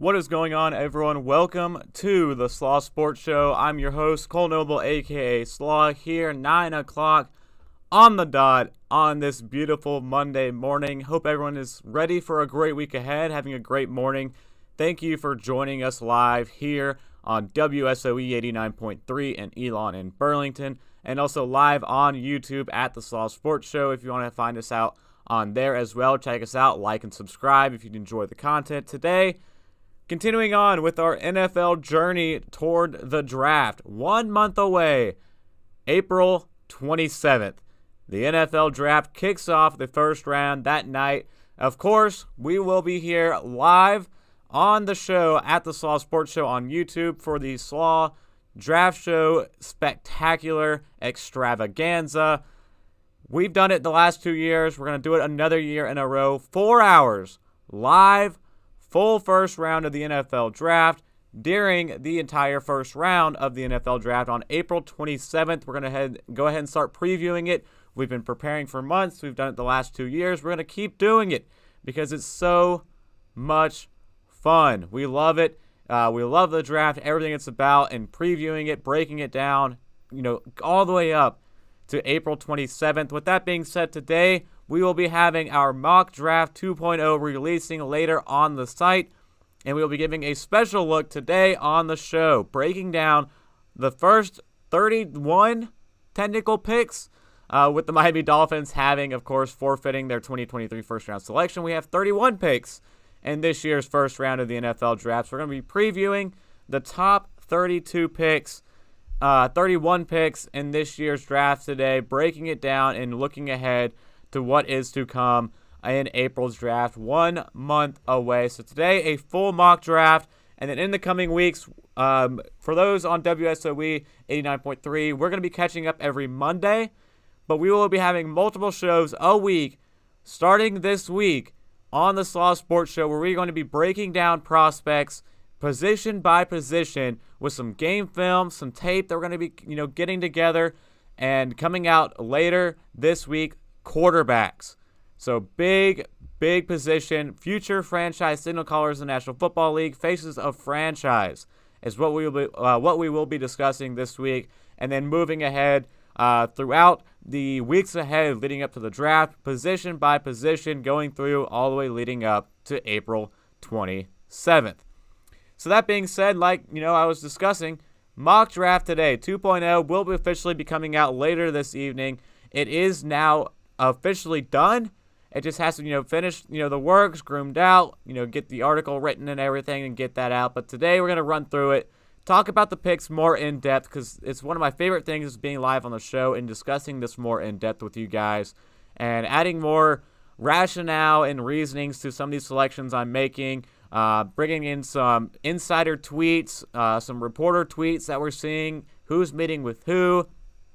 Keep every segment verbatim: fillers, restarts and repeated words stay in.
What is going on, everyone? Welcome to the Slaw Sports Show. I'm your host, Cole Noble, aka Slaw, here nine o'clock on the dot on this beautiful Monday morning. Hope everyone is ready for a great week ahead, having a great morning. Thank you for joining us live here on W S O E eighty-nine point three in Elon and Burlington, and also live on YouTube at the Slaw Sports Show. If you want to find us out on there as well, check us out, like and subscribe if you enjoy the content today. Continuing on with our N F L journey toward the draft, one month away, April twenty-seventh. The N F L draft kicks off the first round that night. Of course, we will be here live on the show at the Slaw Sports Show on YouTube for the Slaw Draft Show Spectacular Extravaganza. We've done it the last two years. We're going to do it another year in a row. Four hours live. Full first round of the N F L draft during the entire first round of the N F L draft on April twenty-seventh. We're going to head, go ahead and start previewing it. We've been preparing for months. We've done it the last two years. We're going to keep doing it because it's so much fun. We love it. Uh, we love the draft, everything it's about, and previewing it, breaking it down, you know, all the way up to April twenty-seventh. With that being said, today we will be having our mock draft two point oh releasing later on the site, and we will be giving a special look today on the show, breaking down the first thirty-one technical picks, uh, with the Miami Dolphins having, of course, forfeiting their twenty twenty-three first round selection. We have thirty-one picks in this year's first round of the N F L draft. So we're going to be previewing the top thirty-two picks, uh, thirty-one picks in this year's draft today, breaking it down and looking ahead to what is to come in April's draft, one month away. So today, a full mock draft, and then in the coming weeks, um, for those on W S O E eighty-nine point three, we're going to be catching up every Monday, but we will be having multiple shows a week, starting this week on the Slaw Sports Show, where we're going to be breaking down prospects position by position with some game film, some tape that we're going to be, you know, getting together and coming out later this week. Quarterbacks. So big, big position. Future franchise signal callers in the National Football League. Faces of franchise is what we will be, uh, what we will be discussing this week. And then moving ahead uh, throughout the weeks ahead leading up to the draft, position by position, going through all the way leading up to April twenty-seventh. So that being said, like, you know, I was discussing, mock draft today, two point oh, will be officially be coming out later this evening. It is now officially done. It just has to, you know, finish, you know, the works, groomed out, you know, get the article written and everything and get that out. But today we're going to run through it, talk about the picks more in depth, because it's one of my favorite things is being live on the show and discussing this more in depth with you guys and adding more rationale and reasonings to some of these selections I'm making, uh, bringing in some insider tweets, uh, some reporter tweets that we're seeing, who's meeting with who,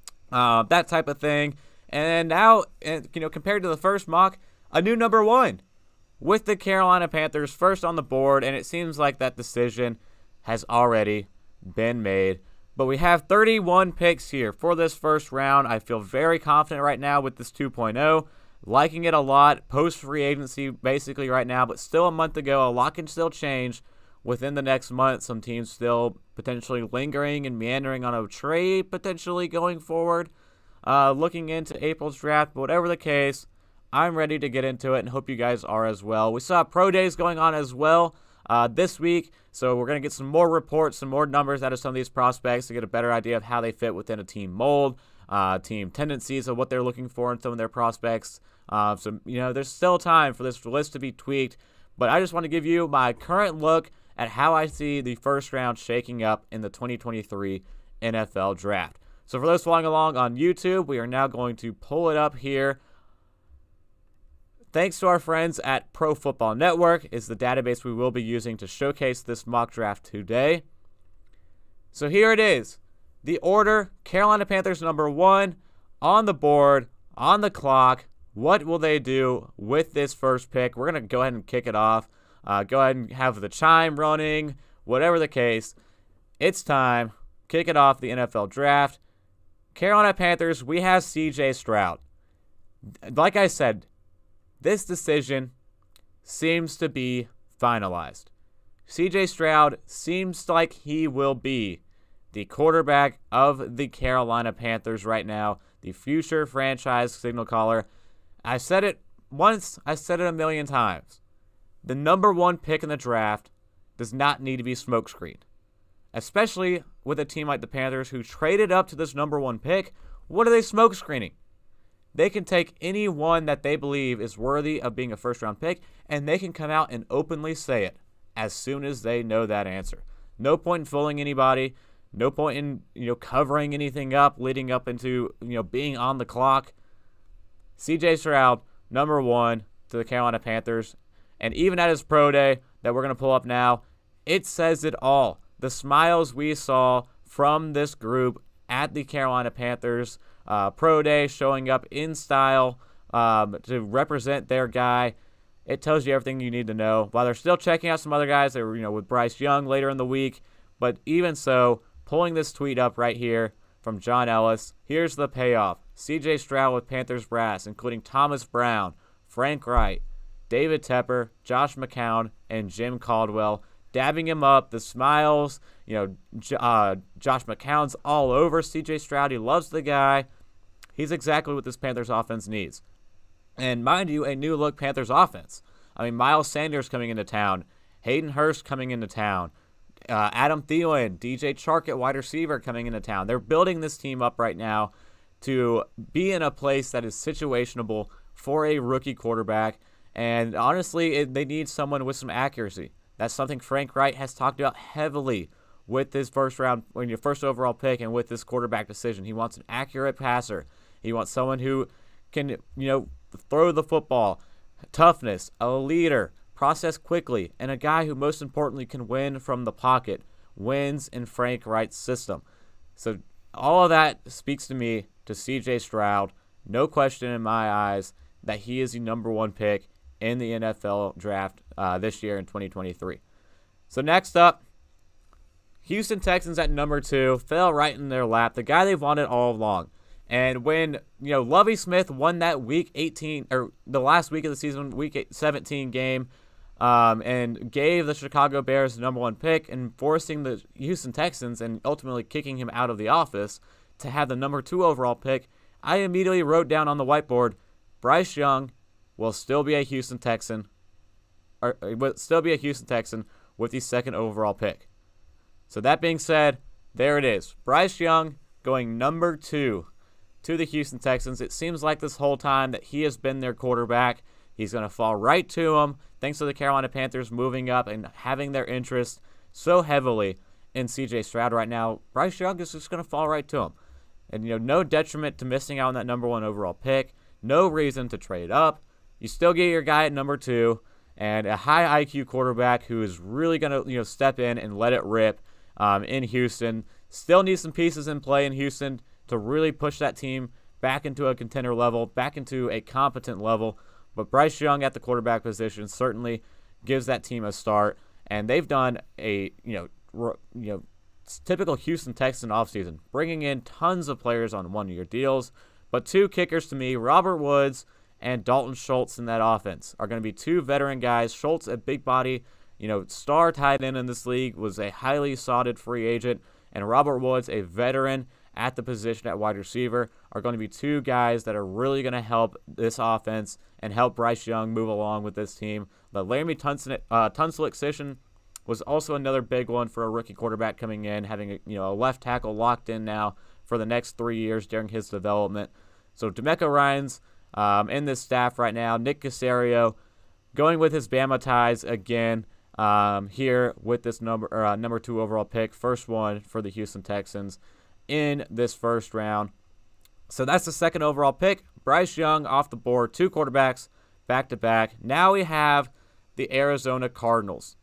uh, that type of thing. And now, you know, compared to the first mock, a new number one with the Carolina Panthers first on the board, and it seems like that decision has already been made. But we have thirty-one picks here for this first round. I feel very confident right now with this two point oh, liking it a lot. Post free agency basically right now, but still a month ago. A lot can still change within the next month. Some teams still potentially lingering and meandering on a trade potentially going forward. Uh, looking into April's draft, but whatever the case, I'm ready to get into it and hope you guys are as well. We saw pro days going on as well uh, this week, so we're going to get some more reports, some more numbers out of some of these prospects to get a better idea of how they fit within a team mold, uh, team tendencies of what they're looking for in some of their prospects. Uh, so, you know, there's still time for this list to be tweaked, but I just want to give you my current look at how I see the first round shaking up in the twenty twenty-three N F L draft. So for those following along on YouTube, we are now going to pull it up here. Thanks to our friends at Pro Football Network is the database we will be using to showcase this mock draft today. So here it is. The order, Carolina Panthers number one on the board, on the clock. What will they do with this first pick? We're going to go ahead and kick it off. Uh, go ahead and have the chime running, whatever the case. It's time. Kick it off, the N F L draft. Carolina Panthers, we have C J Stroud. Like I said, this decision seems to be finalized. C J Stroud seems like he will be the quarterback of the Carolina Panthers right now, the future franchise signal caller. I said it once, I said it a million times. The number one pick in the draft does not need to be smokescreened, especially with a team like the Panthers who traded up to this number one pick. What are they smokescreening? They can take anyone that they believe is worthy of being a first-round pick, and they can come out and openly say it as soon as they know that answer. No point in fooling anybody. No point in, you know, covering anything up leading up into, you know, being on the clock. C J Stroud, number one to the Carolina Panthers. And even at his pro day that we're going to pull up now, it says it all. The smiles we saw from this group at the Carolina Panthers uh, pro day, showing up in style um, to represent their guy. It tells you everything you need to know. While they're still checking out some other guys, they were, you know, with Bryce Young later in the week. But even so, pulling this tweet up right here from John Ellis, here's the payoff. C J Stroud with Panthers brass, including Thomas Brown, Frank Wright, David Tepper, Josh McCown, and Jim Caldwell, dabbing him up. The smiles, you know, uh, Josh McCown's all over C J Stroud. He loves the guy. He's exactly what this Panthers offense needs. And mind you, a new look Panthers offense. I mean, Miles Sanders coming into town, Hayden Hurst coming into town, uh, Adam Thielen, D J Chark at wide receiver coming into town. They're building this team up right now to be in a place that is situationable for a rookie quarterback. And honestly, it, they need someone with some accuracy. That's something Frank Wright has talked about heavily with this first round, when your first overall pick, and with this quarterback decision. He wants an accurate passer. He wants someone who can, you know, throw the football, toughness, a leader, process quickly, and a guy who most importantly can win from the pocket, wins in Frank Wright's system. So all of that speaks to me to C J Stroud. No question in my eyes that he is the number one pick in the N F L draft uh, this year in twenty twenty-three. So next up, Houston Texans at number two, fell right in their lap, the guy they've wanted all along. And when, you know, Lovie Smith won that week eighteen, or the last week of the season, week seventeen game, um, and gave the Chicago Bears the number one pick and forcing the Houston Texans and ultimately kicking him out of the office to have the number two overall pick, I immediately wrote down on the whiteboard, Bryce Young will still be a Houston Texan, or will still be a Houston Texan with the second overall pick. So that being said, there it is. Bryce Young going number two to the Houston Texans. It seems like this whole time that he has been their quarterback. He's going to fall right to him, thanks to the Carolina Panthers moving up and having their interest so heavily in C J Stroud right now. Bryce Young is just going to fall right to him. And, you know, no detriment to missing out on that number one overall pick. No reason to trade up. You still get your guy at number two, and a high I Q quarterback who is really going to, you know, step in and let it rip um, in Houston. Still needs some pieces in play in Houston to really push that team back into a contender level, back into a competent level. But Bryce Young at the quarterback position certainly gives that team a start. And they've done a, you know, r- you know, typical Houston Texan offseason, bringing in tons of players on one-year deals. But two kickers to me, Robert Woods and Dalton Schultz in that offense, are going to be two veteran guys. Schultz, a big body, you know, star tight end in this league, was a highly sought free agent. And Robert Woods, a veteran at the position at wide receiver, are going to be two guys that are really going to help this offense and help Bryce Young move along with this team. The Laramie Tunsil uh, Tunsil excision was also another big one for a rookie quarterback coming in, having a, you know, a left tackle locked in now for the next three years during his development. So DeMeco Ryans um, in this staff right now. Nick Caserio going with his Bama ties again um, here with this number or, uh, number two overall pick, first one for the Houston Texans in this first round. So that's the second overall pick. Bryce Young off the board, two quarterbacks back to back. Now we have the Arizona Cardinals.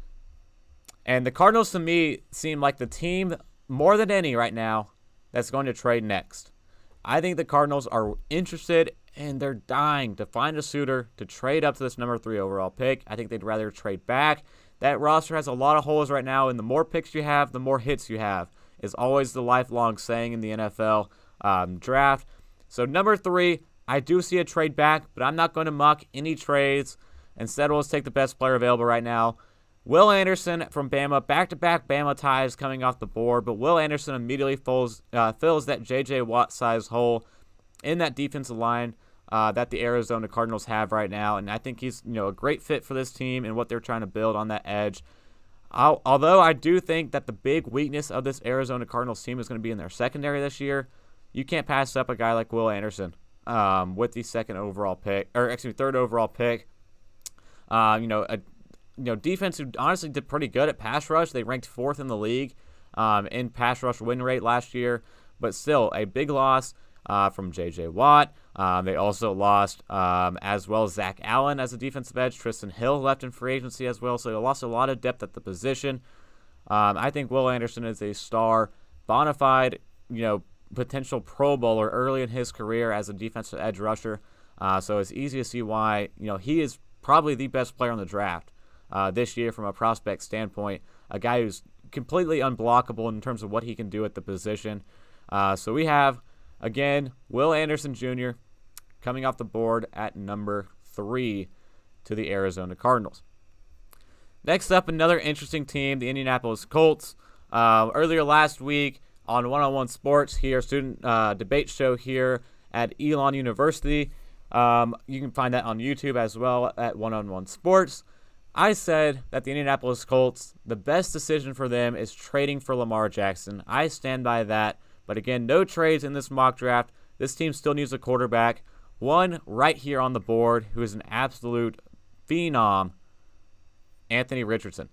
And the Cardinals, to me, seem like the team more than any right now that's going to trade next. I think the Cardinals are interested and they're dying to find a suitor to trade up to this number three overall pick. I think they'd rather trade back. That roster has a lot of holes right now, and the more picks you have, the more hits you have, is always the lifelong saying in the N F L um, draft. So number three, I do see a trade back, but I'm not going to muck any trades. Instead, let's take the best player available right now. Will Anderson from Bama, back-to-back Bama ties coming off the board, but Will Anderson immediately fills, uh, fills that J J. Watt-sized hole in that defensive line uh, that the Arizona Cardinals have right now, and I think he's you know a great fit for this team and what they're trying to build on that edge. I'll, although I do think that the big weakness of this Arizona Cardinals team is going to be in their secondary this year, you can't pass up a guy like Will Anderson um, with the second overall pick, or excuse me, third overall pick. Uh, you know, a you know defense who honestly did pretty good at pass rush. They ranked fourth in the league um, in pass rush win rate last year, but still a big loss uh, from J J. Watt. Um, they also lost um, as well as Zach Allen as a defensive edge. Tristan Hill left in free agency as well, so they lost a lot of depth at the position. Um, I think Will Anderson is a star, bona fide, you know, potential Pro Bowler early in his career as a defensive edge rusher. Uh, so it's easy to see why you know he is probably the best player on the draft uh, this year from a prospect standpoint. A guy who's completely unblockable in terms of what he can do at the position. Uh, so we have, again, Will Anderson Junior coming off the board at number three to the Arizona Cardinals. Next up, another interesting team, the Indianapolis Colts. Uh, earlier last week on One on One Sports here, student uh, debate show here at Elon University. Um, you can find that on YouTube as well at One on One Sports. I said that the Indianapolis Colts, the best decision for them is trading for Lamar Jackson. I stand by that. But again, no trades in this mock draft. This team still needs a quarterback. One right here on the board who is an absolute phenom, Anthony Richardson.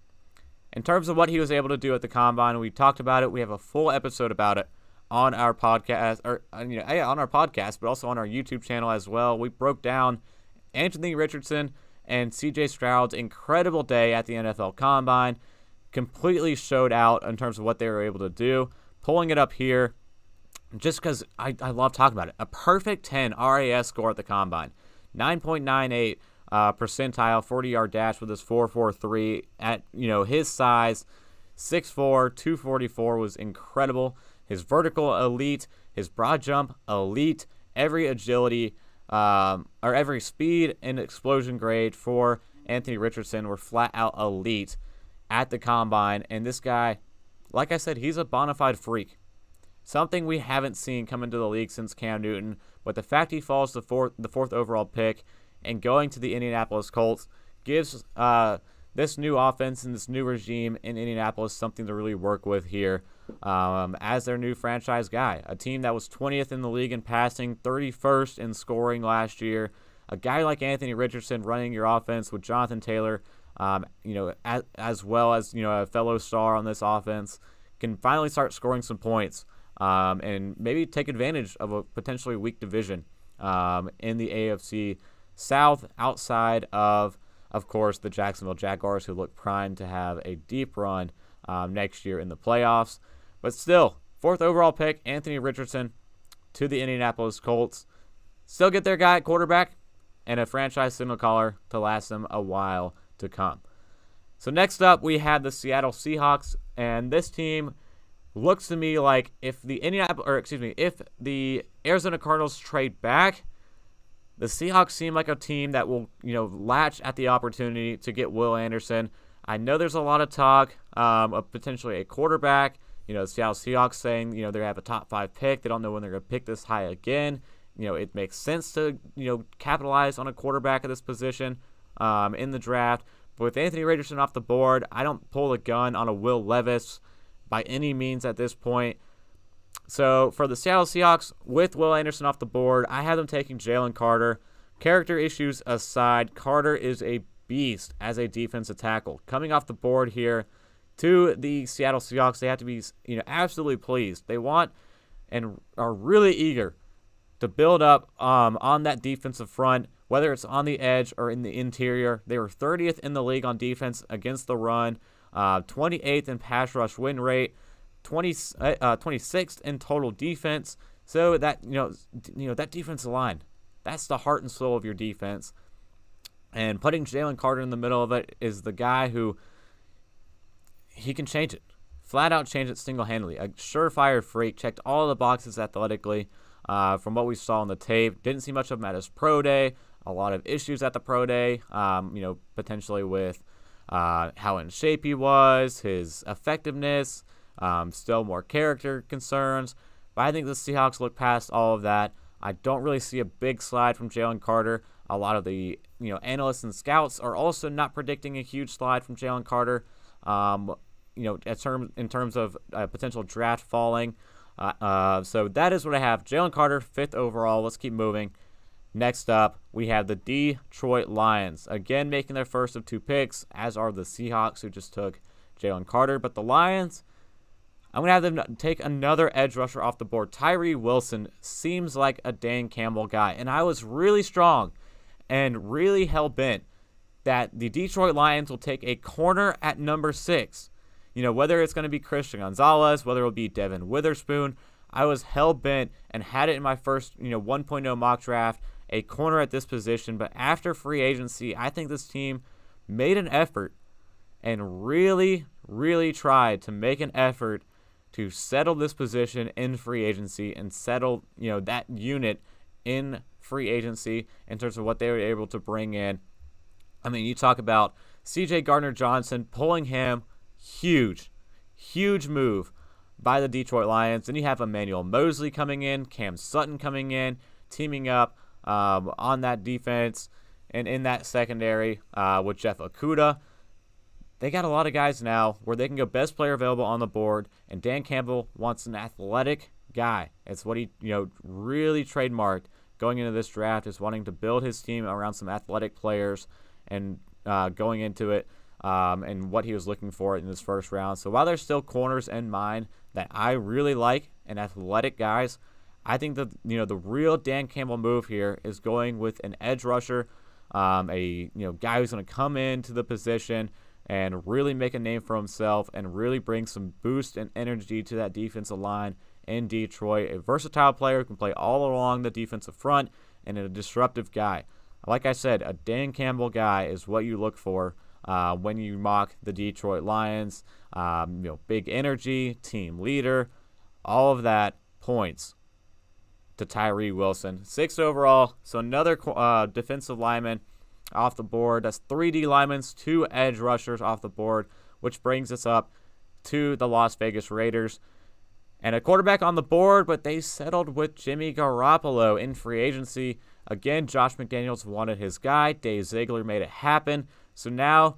In terms of what he was able to do at the Combine, we talked about it. We have a full episode about it on our podcast, or you know, on our podcast, but also on our YouTube channel as well. We broke down Anthony Richardson and C J Stroud's incredible day at the N F L Combine. Completely showed out in terms of what they were able to do. Pulling it up here, just because I, I love talking about it. A perfect ten R A S score at the Combine. nine point nine eight uh, percentile forty-yard dash with his four four three. At you know his size, six four, two forty-four was incredible. His vertical elite, his broad jump elite, every agility um, or every speed and explosion grade for Anthony Richardson were flat out elite at the Combine. And this guy, like I said, he's a bona fide freak. Something we haven't seen come into the league since Cam Newton. But the fact he falls the fourth, the fourth overall pick and going to the Indianapolis Colts gives uh, this new offense and this new regime in Indianapolis something to really work with here um, as their new franchise guy. A team that was twentieth in the league in passing, thirty-first in scoring last year. A guy like Anthony Richardson running your offense with Jonathan Taylor, um, you know, as, as well as you know a fellow star on this offense, can finally start scoring some points um, and maybe take advantage of a potentially weak division um, in the A F C South, outside of, of course, the Jacksonville Jaguars, who look primed to have a deep run um, next year in the playoffs. But still, fourth overall pick, Anthony Richardson to the Indianapolis Colts. Still get their guy at quarterback and a franchise signal caller to last them a while to come. So next up, we have the Seattle Seahawks, and this team looks to me like if the Indianapolis, or excuse me, if the Arizona Cardinals trade back, the Seahawks seem like a team that will, you know, latch at the opportunity to get Will Anderson. I know there's a lot of talk um, of potentially a quarterback. You know, the Seattle Seahawks saying, you know, they have a top five pick. They don't know when they're going to pick this high again. You know, it makes sense to, you know, capitalize on a quarterback at this position um, in the draft. But with Anthony Richardson off the board, I don't pull the gun on a Will Levis by any means at this point. So for the Seattle Seahawks, with Will Anderson off the board, I have them taking Jalen Carter. Character issues aside, Carter is a beast as a defensive tackle. Coming off the board here to the Seattle Seahawks, they have to be, you know, absolutely pleased. They want and are really eager to build up um, on that defensive front, whether it's on the edge or in the interior. They were thirtieth in the league on defense against the run, uh, twenty-eighth in pass rush win rate, twenty, uh, twenty-sixth in total defense. So that, you know, you know that defensive line, that's the heart and soul of your defense. And putting Jalen Carter in the middle of it is the guy who, he can change it. Flat out change it single-handedly. A surefire freak, checked all the boxes athletically uh, from what we saw on the tape. Didn't see much of him at his pro day. A lot of issues at the pro day, um, you know, potentially with uh, how in shape he was, his effectiveness, um, still more character concerns. But I think the Seahawks look past all of that. I don't really see a big slide from Jalen Carter. A lot of the you know analysts and scouts are also not predicting a huge slide from Jalen Carter. Um, you know, in terms in terms of uh, potential draft falling. Uh, uh, so that is what I have. Jalen Carter, fifth overall. Let's keep moving. Next up, we have the Detroit Lions. Again, making their first of two picks, as are the Seahawks, who just took Jalen Carter. But the Lions, I'm going to have them take another edge rusher off the board. Tyree Wilson seems like a Dan Campbell guy. And I was really strong and really hell-bent that the Detroit Lions will take a corner at number six. You know, whether it's going to be Christian Gonzalez, whether it'll be Devin Witherspoon, I was hell-bent and had it in my first, you know, one point oh mock draft, a corner at this position. But after free agency, I think this team made an effort and really, really tried to make an effort to settle this position in free agency and settle, you know, that unit in free agency in terms of what they were able to bring in. I mean, you talk about C J Gardner-Johnson, pulling him, huge, huge move by the Detroit Lions. Then you have Emmanuel Mosley coming in, Cam Sutton coming in, teaming up um, on that defense and in that secondary uh, with Jeff Okudah. They got a lot of guys now where they can go best player available on the board, and Dan Campbell wants an athletic guy. It's what he, you know, really trademarked going into this draft, is wanting to build his team around some athletic players and uh, going into it um, and what he was looking for in this first round. So while there's still corners in mind that I really like and athletic guys, I think that, you know, the real Dan Campbell move here is going with an edge rusher, um, a you know guy who's going to come into the position and really make a name for himself and really bring some boost and energy to that defensive line in Detroit. A versatile player who can play all along the defensive front and a disruptive guy. Like I said, a Dan Campbell guy is what you look for uh, when you mock the Detroit Lions. Um, you know, big energy, team leader, all of that points to Tyree Wilson. Sixth overall, so another uh, defensive lineman off the board. That's three D linemen, two edge rushers off the board, which brings us up to the Las Vegas Raiders. And a quarterback on the board, but they settled with Jimmy Garoppolo in free agency. Again, Josh McDaniels wanted his guy. Dave Ziegler made it happen. So now,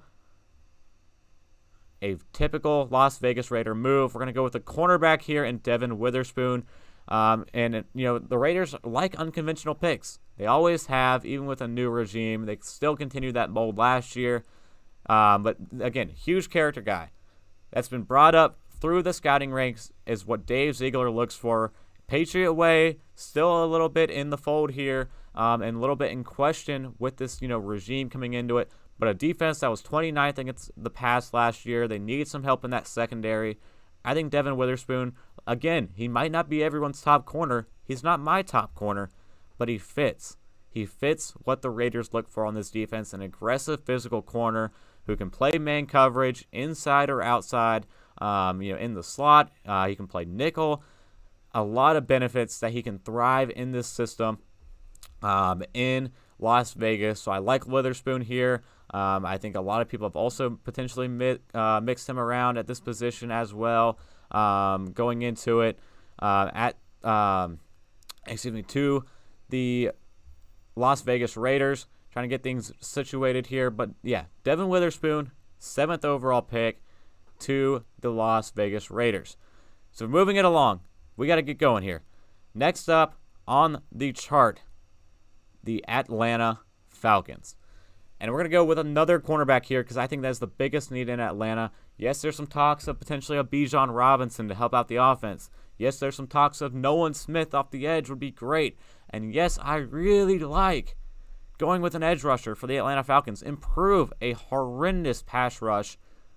a typical Las Vegas Raider move. We're going to go with the cornerback here in Devin Witherspoon. Um, and, you know, the Raiders like unconventional picks. They always have, even with a new regime. They still continued that mold last year. Um, but, again, huge character guy. That's been brought up through the scouting ranks is what Dave Ziegler looks for. Patriot way, still a little bit in the fold here, um, and a little bit in question with this, you know, regime coming into it. But a defense that was twenty-ninth against the pass last year. They need some help in that secondary. I think Devin Witherspoon, again, he might not be everyone's top corner. He's not my top corner, but he fits. He fits what the Raiders look for on this defense, an aggressive physical corner who can play man coverage inside or outside, um, you know, in the slot. Uh, he can play nickel. A lot of benefits that he can thrive in this system um, in Las Vegas. So I like Witherspoon here. Um, I think a lot of people have also potentially mi- uh, mixed him around at this position as well, um, going into it uh, at um, excuse me to the Las Vegas Raiders, trying to get things situated here. But yeah, Devin Witherspoon, seventh overall pick to the Las Vegas Raiders. So moving it along, we got to get going here. Next up on the chart, the Atlanta Falcons. And we're going to go with another cornerback here because I think that's the biggest need in Atlanta. Yes, there's some talks of potentially a Bijan Robinson to help out the offense. Yes, there's some talks of Nolan Smith off the edge would be great. And yes, I really like going with an edge rusher for the Atlanta Falcons. Improve a horrendous pass rush.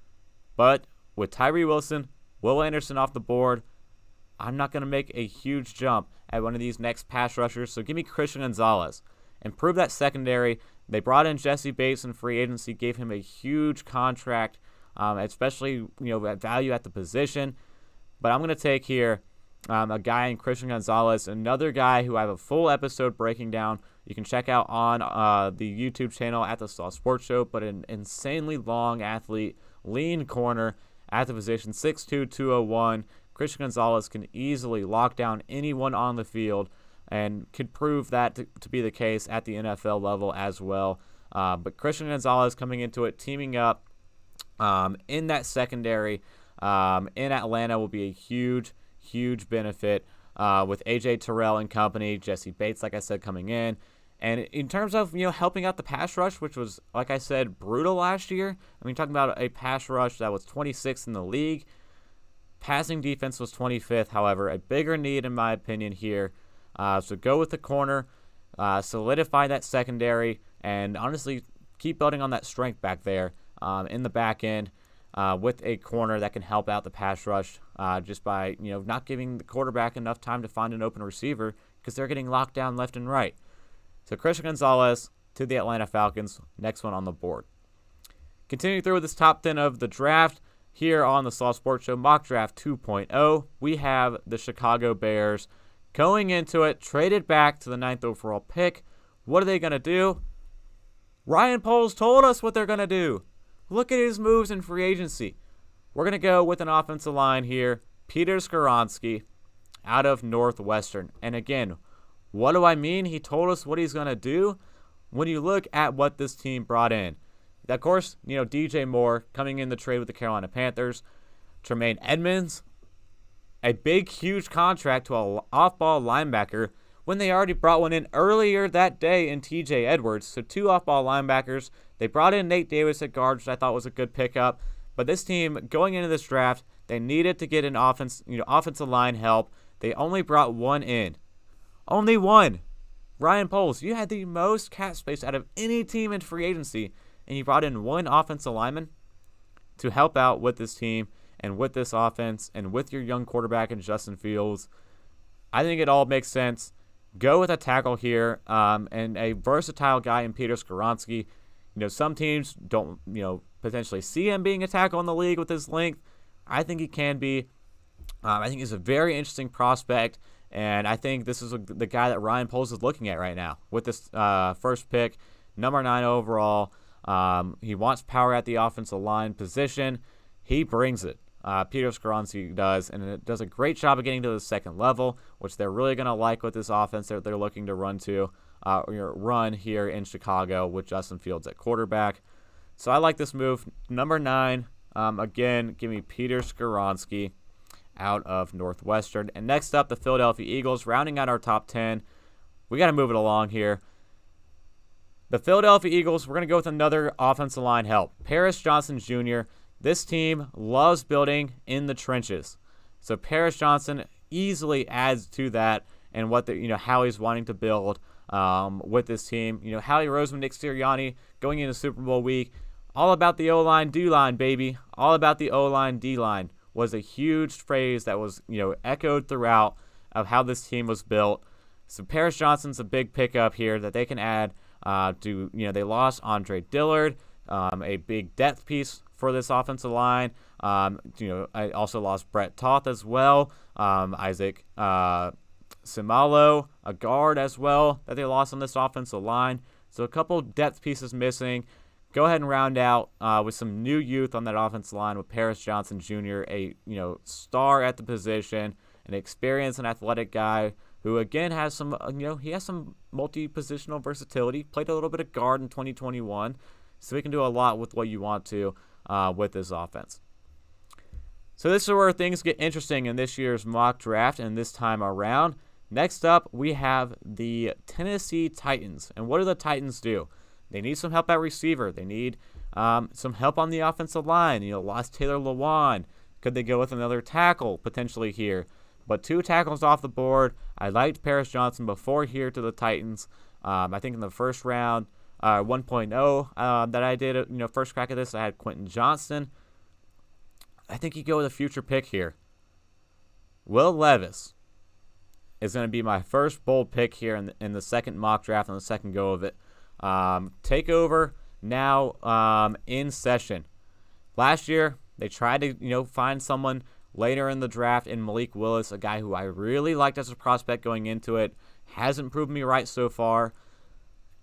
But with Tyree Wilson, Will Anderson off the board, I'm not going to make a huge jump at one of these next pass rushers. So give me Christian Gonzalez. Improve that secondary. They brought in Jesse Bates in free agency, gave him a huge contract, um, especially you know at value at the position. But I'm going to take here um, a guy in Christian Gonzalez, another guy who I have a full episode breaking down you can check out on uh, the YouTube channel at the Slaw Sports Show, but an insanely long athlete, lean corner at the position, six two, two oh one. Christian Gonzalez can easily lock down anyone on the field and could prove that to, to be the case at the N F L level as well. Uh, but Christian Gonzalez coming into it, teaming up um, in that secondary um, in Atlanta will be a huge, huge benefit uh, with A J Terrell and company, Jesse Bates, like I said, coming in. And in terms of, you know, helping out the pass rush, which was, like I said, brutal last year. I mean, talking about a pass rush that was twenty-sixth in the league. Passing defense was twenty-fifth, however, a bigger need, in my opinion, here. Uh, so go with the corner, uh, solidify that secondary, and honestly, keep building on that strength back there um, in the back end uh, with a corner that can help out the pass rush uh, just by, you know, not giving the quarterback enough time to find an open receiver because they're getting locked down left and right. So Christian Gonzalez to the Atlanta Falcons, next one on the board. Continuing through with this top ten of the draft, here on the Slaw Sports Show Mock Draft two point oh, we have the Chicago Bears going into it, traded back to the ninth overall pick. What are they going to do? Ryan Poles told us what they're going to do. Look at his moves in free agency. We're going to go with an offensive line here, Peter Skoronski out of Northwestern. And again, what do I mean? He told us what he's going to do. When you look at what this team brought in, of course, you know, D J Moore coming in the trade with the Carolina Panthers, Tremaine Edmonds, a big, huge contract to an off-ball linebacker when they already brought one in earlier that day in T J Edwards. So two off-ball linebackers. They brought in Nate Davis at guard, which I thought was a good pickup. But this team, going into this draft, they needed to get an offense, you know, offensive line help. They only brought one in. Only one. Ryan Poles, you had the most cap space out of any team in free agency, and you brought in one offensive lineman to help out with this team and with this offense and with your young quarterback in Justin Fields. I think it all makes sense. Go with a tackle here um, and a versatile guy in Peter Skoronski. You know, some teams don't, you know, potentially see him being a tackle in the league with his length. I think he can be. Um, I think he's a very interesting prospect, and I think this is a, the guy that Ryan Poles is looking at right now with this uh, first pick, number nine overall. Um, he wants power at the offensive line position. He brings it. Uh, Peter Skoronski does, and it does a great job of getting to the second level, which they're really going to like with this offense that they're looking to run to, uh, or run here in Chicago with Justin Fields at quarterback. So I like this move. Number nine, um, again, give me Peter Skoronski out of Northwestern. And next up, the Philadelphia Eagles, rounding out our top ten. We got to move it along here. The Philadelphia Eagles, we're going to go with another offensive line help. Paris Johnson Junior This team loves building in the trenches. So Paris Johnson easily adds to that and what the, you know, how he's wanting to build um, with this team. You know, Howie Roseman, Nick Sirianni going into Super Bowl week, all about the O-line, D-line, baby. All about the O-line, D-line was a huge phrase that was, you know, echoed throughout of how this team was built. So Paris Johnson's a big pickup here that they can add uh, to, you know, they lost Andre Dillard, um, a big depth piece for this offensive line. Um, you know, I also lost Brett Toth as well. Um, Isaac uh, Simalo, a guard as well that they lost on this offensive line. So a couple depth pieces missing. Go ahead and round out uh, with some new youth on that offensive line with Paris Johnson Junior, a you know star at the position, an experienced and athletic guy who again has some you know he has some multi-positional versatility. Played a little bit of guard in twenty twenty-one, so he can do a lot with what you want to. Uh, with this offense. So this is where things get interesting in this year's mock draft and this time around. Next up, we have the Tennessee Titans. And what do the Titans do? They need some help at receiver. They need um, some help on the offensive line. You know, lost Taylor Lewan. Could they go with another tackle potentially here? But two tackles off the board. I liked Paris Johnson before here to the Titans. Um, I think in the first round, Uh, one point oh uh, that I did, you know, first crack at this, I had Quentin Johnston. I think you go with a future pick here. Will Levis is going to be my first bold pick here in the, in the second mock draft on the second go of it. Um, take over now um, in session. Last year, they tried to, you know, find someone later in the draft in Malik Willis, a guy who I really liked as a prospect going into it. Hasn't proven me right so far.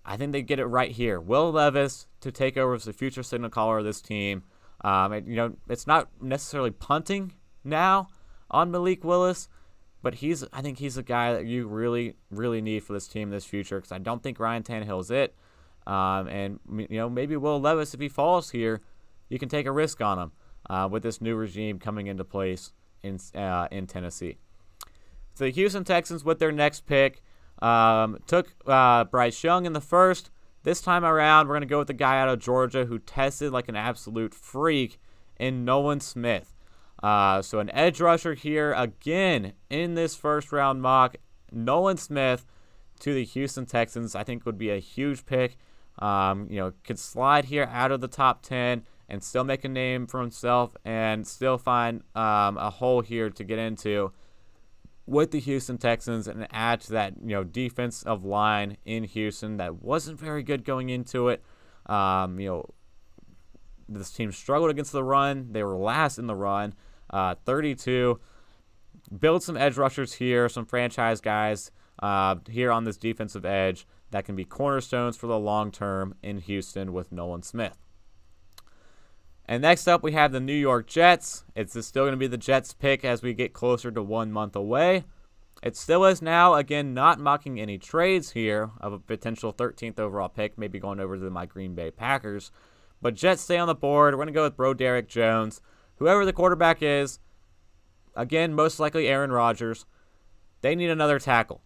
I think they get it right here. Will Levis to take over as the future signal caller of this team. Um, and, you know, it's not necessarily punting now on Malik Willis, but he's I think he's a guy that you really, really need for this team in this future, because I don't think Ryan Tannehill's it. Um, and, you know, maybe Will Levis, if he falls here, you can take a risk on him uh, with this new regime coming into place in uh, in Tennessee. So the Houston Texans, with their next pick, um, took uh, Bryce Young in the first. This time around, we're going to go with the guy out of Georgia who tested like an absolute freak in Nolan Smith. Uh, so an edge rusher here again in this first round mock. Nolan Smith to the Houston Texans, I think would be a huge pick. Um, you know, could slide here out of the top ten and still make a name for himself and still find um, a hole here to get into with the Houston Texans and add to that, you know, defensive line in Houston that wasn't very good going into it. Um, you know, this team struggled against the run. They were last in the run, uh, thirty-two. Build some edge rushers here, some franchise guys uh, here on this defensive edge that can be cornerstones for the long term in Houston with Nolan Smith. And next up, we have the New York Jets. It's still going to be the Jets' pick as we get closer to one month away. It still is now, again, not mocking any trades here of a potential thirteenth overall pick, maybe going over to my Green Bay Packers. But Jets stay on the board. We're going to go with Broderick Jones. Whoever the quarterback is, again, most likely Aaron Rodgers, they need another tackle.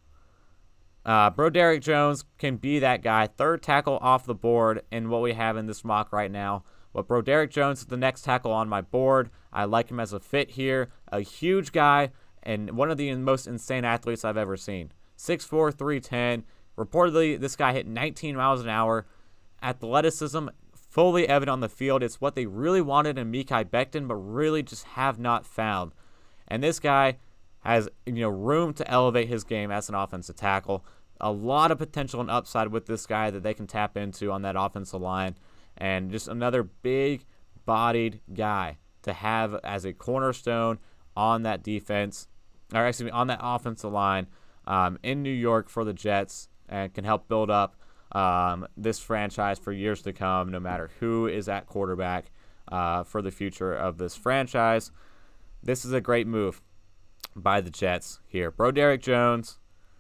Uh, Broderick Jones can be that guy, third tackle off the board in what we have in this mock right now. But Broderick Jones is the next tackle on my board. I like him as a fit here. A huge guy and one of the most insane athletes I've ever seen. six four, three ten. Reportedly, this guy hit nineteen miles an hour. Athleticism fully evident on the field. It's what they really wanted in Mekhi Becton, but really just have not found. And this guy has, you know, room to elevate his game as an offensive tackle. A lot of potential and upside with this guy that they can tap into on that offensive line. And just another big-bodied guy to have as a cornerstone on that defense, or excuse me, on that offensive line um, in New York for the Jets, and can help build up um, this franchise for years to come, no matter who is at quarterback uh, for the future of this franchise. This is a great move by the Jets here. Broderick Jones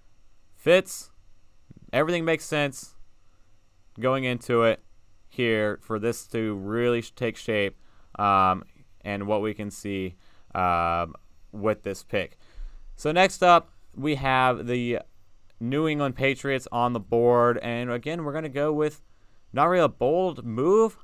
fits. Everything makes sense going into it here for this to really take shape um, and what we can see um, with this pick. So next up, we have the New England Patriots on the board. And again, we're going to go with not really a bold move,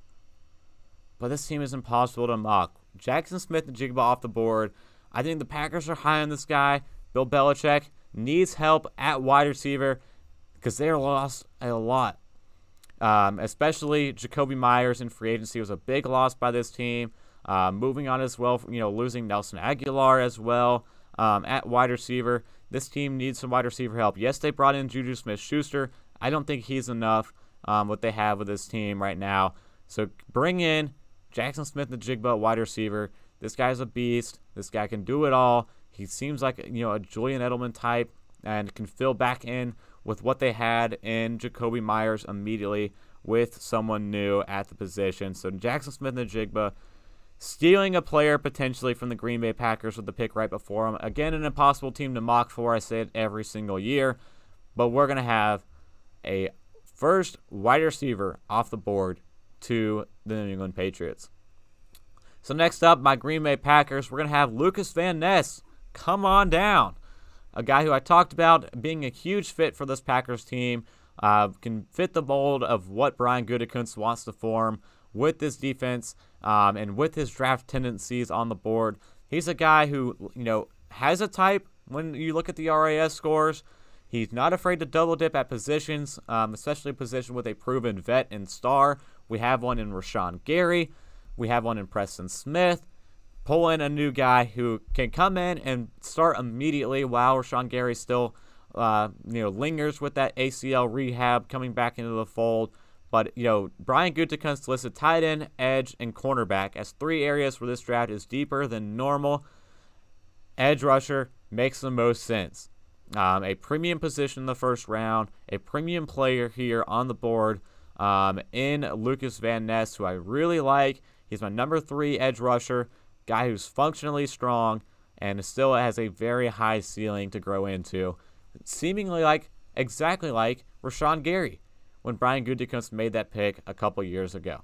but this team is impossible to mock. Jackson Smith-Njigba off the board. I think the Packers are high on this guy. Bill Belichick needs help at wide receiver because they are lost a lot. Um, especially Jacoby Myers in free agency was a big loss by this team. Uh, moving on as well, you know, losing Nelson Aguilar as well um, at wide receiver. This team needs some wide receiver help. Yes, they brought in Juju Smith-Schuster. I don't think he's enough um, what they have with this team right now. So bring in Jackson Smith-Njigba, wide receiver. This guy's a beast. This guy can do it all. He seems like, you know, a Julian Edelman type and can fill back in with what they had in Jacoby Myers immediately with someone new at the position. So Jackson Smith-Njigba stealing a player potentially from the Green Bay Packers with the pick right before him. Again, an impossible team to mock for. I say it every single year. But we're going to have a first wide receiver off the board to the New England Patriots. So next up, my Green Bay Packers, we're going to have Lucas Van Ness. Come on down. A guy who I talked about being a huge fit for this Packers team, uh, can fit the mold of what Brian Gutekunst wants to form with this defense um, and with his draft tendencies on the board. He's a guy who, you know, has a type when you look at the R A S scores. He's not afraid to double dip at positions, um, especially a position with a proven vet and star. We have one in Rashawn Gary. We have one in Preston Smith. Pull in a new guy who can come in and start immediately while Rashawn Gary still uh, you know, lingers with that A C L rehab coming back into the fold. But, you know, Brian Gutekunst listed tight end, edge, and cornerback as three areas where this draft is deeper than normal. Edge rusher makes the most sense. um, a premium position in the first round, a premium player here on the board um, in Lucas Van Ness, who I really like. He's my number three edge rusher, guy who's functionally strong and still has a very high ceiling to grow into, seemingly like exactly like Rashawn Gary when Brian Gutekunst made that pick a couple years ago.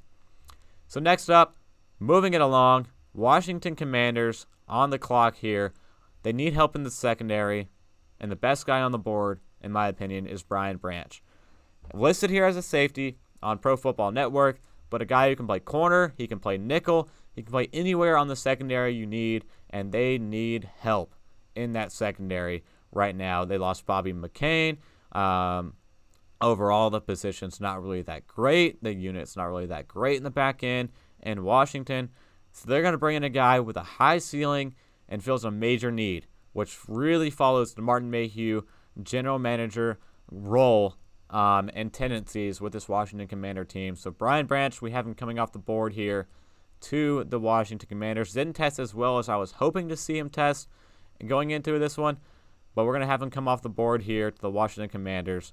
So next up, moving it along, Washington Commanders on the clock here. They need help in the secondary, and the best guy on the board, in my opinion, is Brian Branch. Listed here as a safety on Pro Football Network, but a guy who can play corner, he can play nickel, he can play anywhere on the secondary you need, and they need help in that secondary right now. They lost Bobby McCain. Um, overall, the position's not really that great. The unit's not really that great in the back end in Washington. So they're going to bring in a guy with a high ceiling and fills a major need, which really follows the Martin Mayhew general manager role um, and tendencies with this Washington Commander team. So Brian Branch, we have him coming off the board here to the Washington Commanders. Didn't test as well as I was hoping to see him test going into this one, but we're going to have him come off the board here to the Washington Commanders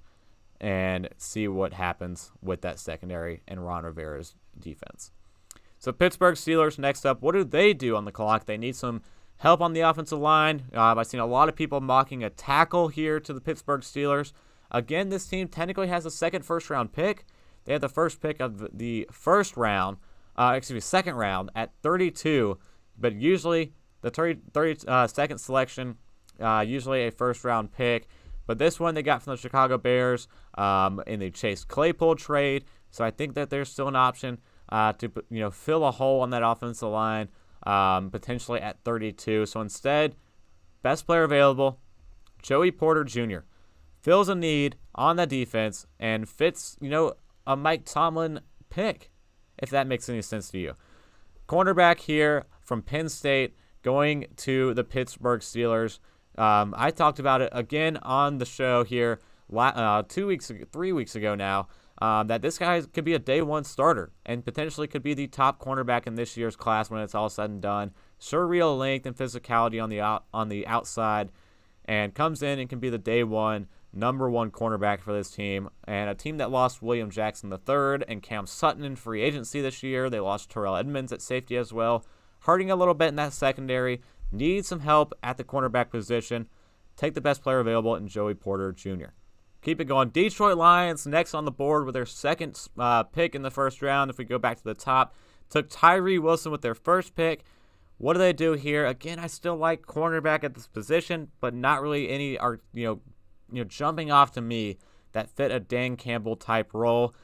and see what happens with that secondary and Ron Rivera's defense. So Pittsburgh Steelers next up. What do they do on the clock? They need some help on the offensive line. Uh, I've seen a lot of people mocking a tackle here to the Pittsburgh Steelers. Again, this team technically has a second first-round pick. They had the first pick of the first round, uh, excuse me, second round at thirty-two, but usually the thirty, thirty uh, second selection, uh, usually a first-round pick. But this one they got from the Chicago Bears um, in the Chase Claypool trade, so I think that there's still an option uh, to you know fill a hole on that offensive line, um, potentially at thirty-two. So instead, best player available, Joey Porter Junior fills a need on that defense and fits, you know, a Mike Tomlin pick, if that makes any sense to you. Cornerback here from Penn State going to the Pittsburgh Steelers. Um, I talked about it again on the show here uh, two weeks, ago, three weeks ago now, um, that this guy could be a day one starter and potentially could be the top cornerback in this year's class when it's all said and done. Surreal length and physicality on the out, on the outside, and comes in and can be the day one number one cornerback for this team, and a team that lost William Jackson the third and Cam Sutton in free agency this year. They lost Terrell Edmonds at safety as well, hurting a little bit in that secondary. Need some help at the cornerback position. Take the best player available in Joey Porter Junior Keep it going. Detroit Lions next on the board with their second uh, pick in the first round. If we go back to the top, took Tyree Wilson with their first pick. What do they do here? Again, I still like cornerback at this position, but not really any are you know you know jumping off to me that fit a Dan Campbell type role.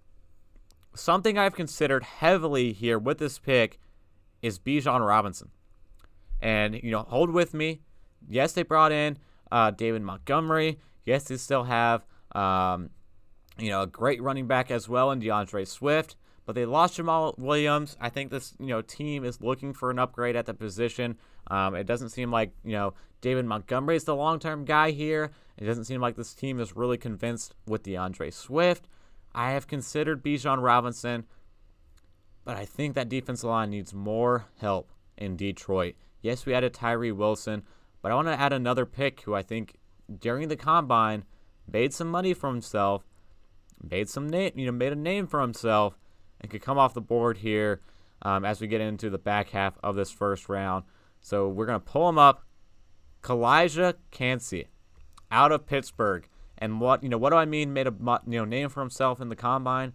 Something I've considered heavily here with this pick is Bijan Robinson. And, you know, hold with me. Yes, they brought in uh, David Montgomery. Yes, they still have, um, you know, a great running back as well in DeAndre Swift. But they lost Jamal Williams. I think this, you know, team is looking for an upgrade at the position. Um, it doesn't seem like, you know, David Montgomery is the long-term guy here. It doesn't seem like this team is really convinced with DeAndre Swift. I have considered Bijan Robinson, but I think that defensive line needs more help in Detroit. Yes, we added Tyree Wilson, but I want to add another pick who I think during the combine made some money for himself, made some name, you know, made a name for himself, and could come off the board here um, as we get into the back half of this first round. So we're gonna pull him up, Kalijah Kancey, out of Pittsburgh. And what you know, what do I mean? Made a you know name for himself in the combine.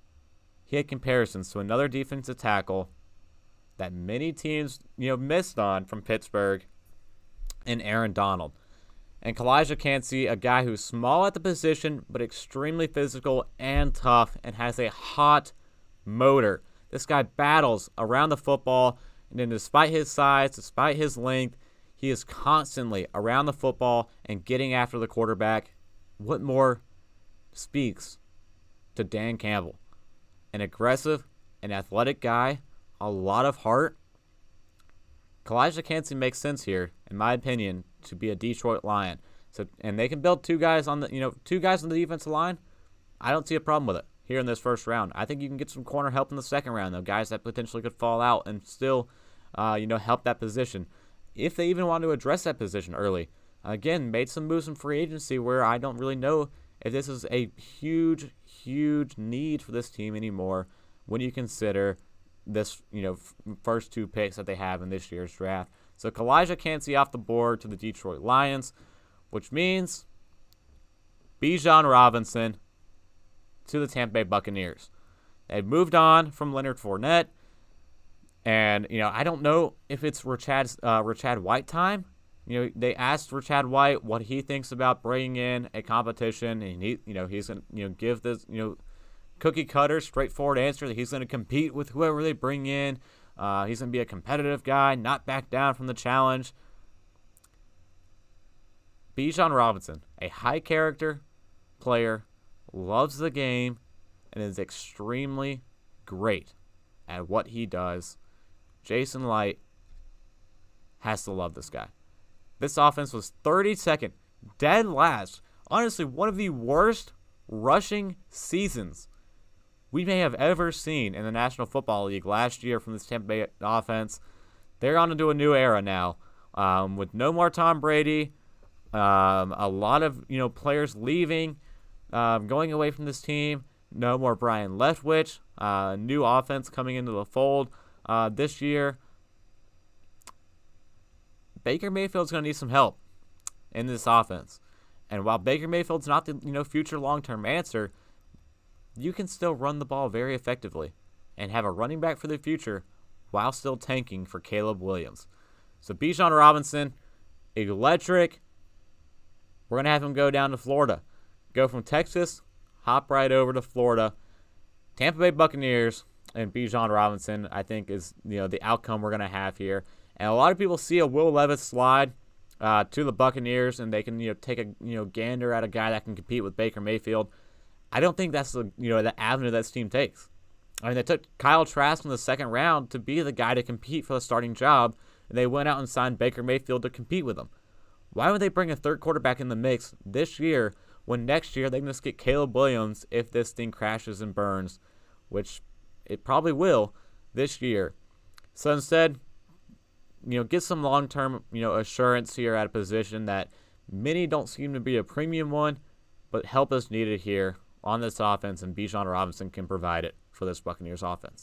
He had comparisons to another defensive tackle that many teams, you know, missed on from Pittsburgh, and Aaron Donald. And Kalijah Kancey, a guy who's small at the position, but extremely physical and tough, and has a hot motor. This guy battles around the football, and then despite his size, despite his length, he is constantly around the football and getting after the quarterback. What more speaks to Dan Campbell? An aggressive and athletic guy, a lot of heart. Kalijah Kancey makes sense here, in my opinion, to be a Detroit Lion. So, and they can build two guys on the, you know, two guys on the defensive line. I don't see a problem with it here in this first round. I think you can get some corner help in the second round, though, guys that potentially could fall out and still, uh, you know, help that position if they even want to address that position early. Again, made some moves in free agency where I don't really know if this is a huge, huge need for this team anymore when you consider this, you know, f- first two picks that they have in this year's draft. So Calijah Kancey off the board to the Detroit Lions, which means Bijan Robinson to the Tampa Bay Buccaneers. They've moved on from Leonard Fournette, and, you know, I don't know if it's Rashad, uh, Rashad White time. You know, they asked Rashad White what he thinks about bringing in a competition, and he, you know, he's gonna, you know, give this, you know, cookie cutter, straightforward answer that he's gonna compete with whoever they bring in. Uh, he's gonna be a competitive guy, not back down from the challenge. Bijan Robinson, a high character player, loves the game, and is extremely great at what he does. Jason Licht has to love this guy. This offense was thirty-second, dead last. Honestly, one of the worst rushing seasons we may have ever seen in the National Football League last year from this Tampa Bay offense. They're on into a new era now, um, with no more Tom Brady, um, a lot of you know players leaving, um, going away from this team. No more Brian Leftwich. Uh, new offense coming into the fold uh, this year. Baker Mayfield's going to need some help in this offense. And while Baker Mayfield's not the you know future long-term answer, you can still run the ball very effectively and have a running back for the future while still tanking for Caleb Williams. So Bijan Robinson, electric. We're going to have him go down to Florida. Go from Texas, hop right over to Florida. Tampa Bay Buccaneers and Bijan Robinson, I think, is you know the outcome we're going to have here. And a lot of people see a Will Levis slide uh, to the Buccaneers, and they can you know take a you know gander at a guy that can compete with Baker Mayfield. I don't think that's the you know the avenue that this team takes. I mean, they took Kyle Trask in the second round to be the guy to compete for the starting job, and they went out and signed Baker Mayfield to compete with him. Why would they bring a third quarterback in the mix this year when next year they can just get Caleb Williams if this thing crashes and burns, which it probably will this year? So instead, you know, get some long-term, you know, assurance here at a position that many don't seem to be a premium one, but help is needed here on this offense, and Bijan Robinson can provide it for this Buccaneers offense.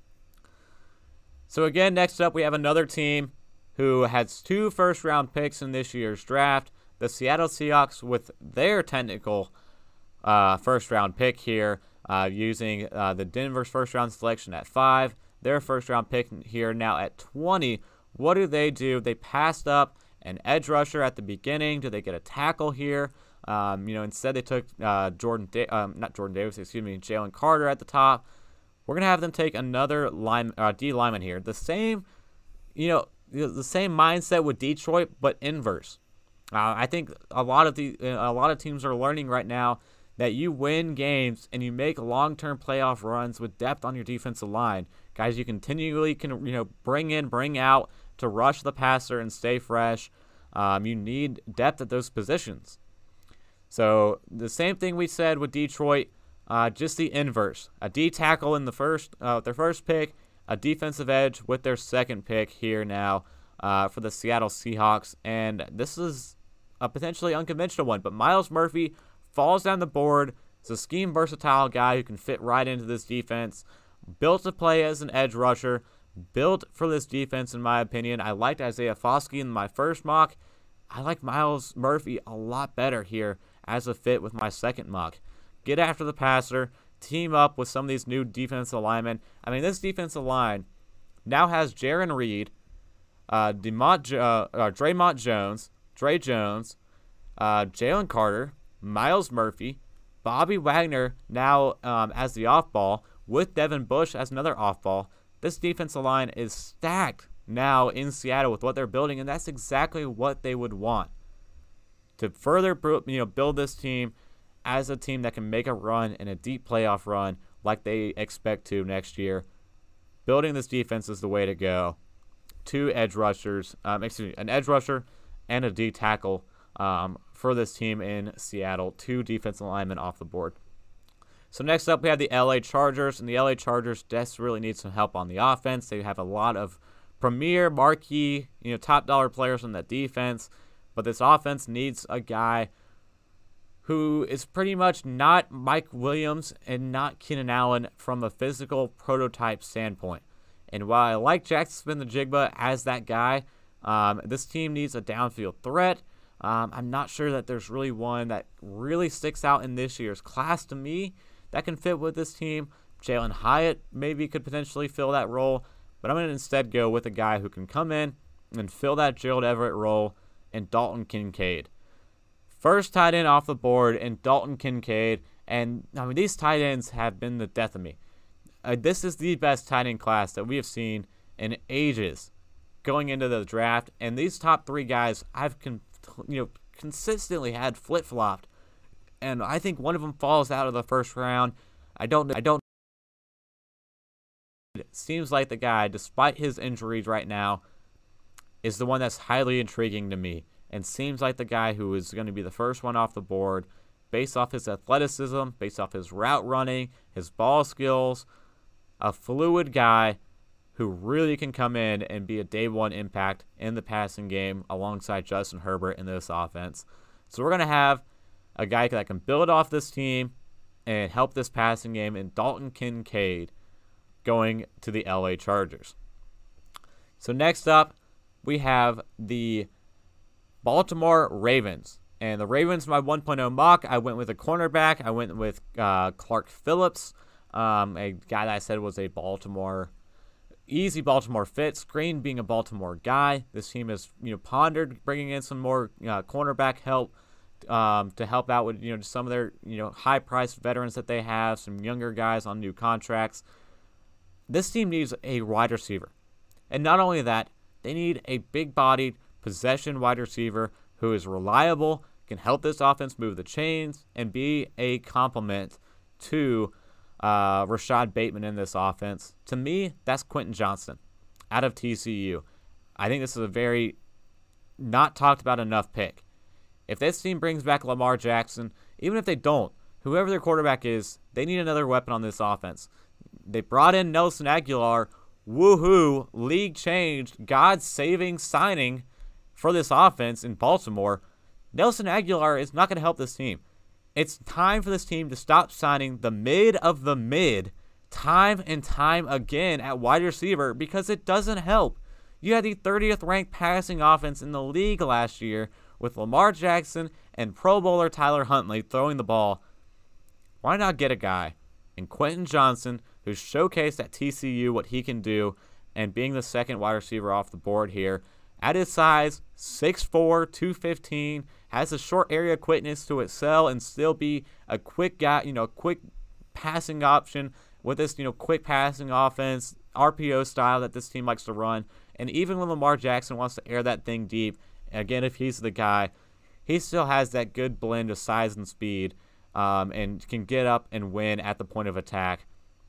So again, next up we have another team who has two first-round picks in this year's draft. The Seattle Seahawks with their technical uh, first-round pick here, uh, using uh, the Denver's first-round selection at five. Their first-round pick here now at twenty. What do they do? They passed up an edge rusher at the beginning. Do they get a tackle here? Um, you know, instead they took uh, Jordan, da- um, not Jordan Davis, excuse me, Jalen Carter at the top. We're gonna have them take another line, uh, D lineman here. The same, you know, the same mindset with Detroit, but inverse. Uh, I think a lot of the a lot of teams are learning right now that you win games and you make long-term playoff runs with depth on your defensive line. Guys, you continually can you know bring in, bring out to rush the passer and stay fresh. Um, you need depth at those positions. So the same thing we said with Detroit, uh, just the inverse. A D tackle in the first, uh, their first pick, a defensive edge with their second pick here now uh, for the Seattle Seahawks. And this is a potentially unconventional one, but Myles Murphy falls down the board. He's a scheme versatile guy who can fit right into this defense. Built to play as an edge rusher. Built for this defense, in my opinion. I liked Isaiah Foskey in my first mock. I like Myles Murphy a lot better here as a fit with my second mock. Get after the passer. Team up with some of these new defensive linemen. I mean, this defensive line now has Jaron Reed, uh, DeMont, uh, uh, Draymond Jones, Dre Jones, uh, Jalen Carter, Myles Murphy, Bobby Wagner now um, as the off-ball, with Devin Bush as another off-ball. This defensive line is stacked now in Seattle with what they're building, and that's exactly what they would want to further you know, build this team as a team that can make a run and a deep playoff run like they expect to next year. Building this defense is the way to go. Two edge rushers, um, excuse me, an edge rusher and a D tackle um, for this team in Seattle. Two defensive linemen off the board. So next up, we have the L A Chargers, and the L A Chargers desperately need some help on the offense. They have a lot of premier, marquee, you know, top dollar players on that defense, But this offense needs a guy who is pretty much not Mike Williams and not Keenan Allen from a physical prototype standpoint. And while I like Jackson Smith-Njigba as that guy, um, this team needs a downfield threat. Um, I'm not sure that there's really one that really sticks out in this year's class to me that can fit with this team. Jalen Hyatt maybe could potentially fill that role, but I'm going to instead go with a guy who can come in and fill that Gerald Everett role in Dalton Kincaid. First tight end off the board in Dalton Kincaid, and I mean these tight ends have been the death of me. Uh, this is the best tight end class that we have seen in ages going into the draft, and these top three guys I've con- you know consistently had flip-flopped, and I think one of them falls out of the first round. I don't I don't it seems like the guy, despite his injuries right now, is the one that's highly intriguing to me, and seems like the guy who is going to be the first one off the board based off his athleticism, based off his route running, his ball skills, a fluid guy who really can come in and be a day one impact in the passing game alongside Justin Herbert in this offense. So we're going to have a guy that can build off this team and help this passing game in Dalton Kincaid going to the L A Chargers. So next up, we have the Baltimore Ravens. And the Ravens, my one point oh mock, I went with a cornerback. I went with uh, Clark Phillips, um, a guy that I said was a Baltimore, easy Baltimore fit. Screen being a Baltimore guy. This team has you know pondered bringing in some more uh, cornerback help um, to help out with you know some of their you know high-priced veterans that they have, some younger guys on new contracts. This team needs a wide receiver. And not only that, they need a big-bodied possession wide receiver who is reliable, can help this offense move the chains, and be a complement to uh, Rashad Bateman in this offense. To me, that's Quentin Johnston out of T C U. I think this is a very not talked about enough pick. If this team brings back Lamar Jackson, even if they don't, whoever their quarterback is, they need another weapon on this offense. They brought in Nelson Aguilar. Woohoo, league changed, God-saving signing for this offense in Baltimore. Nelson Aguilar is not going to help this team. It's time for this team to stop signing the mid of the mid time and time again at wide receiver because it doesn't help. You had the thirtieth ranked passing offense in the league last year with Lamar Jackson and Pro Bowler Tyler Huntley throwing the ball. Why not get a guy in Quentin Johnston who's showcased at T C U what he can do and being the second wide receiver off the board here? At his size, six four, two fifteen, has a short area quickness to excel and still be a quick guy, you know, quick passing option with this, you know, quick passing offense, R P O style that this team likes to run. And even when Lamar Jackson wants to air that thing deep, again, if he's the guy, he still has that good blend of size and speed um, and can get up and win at the point of attack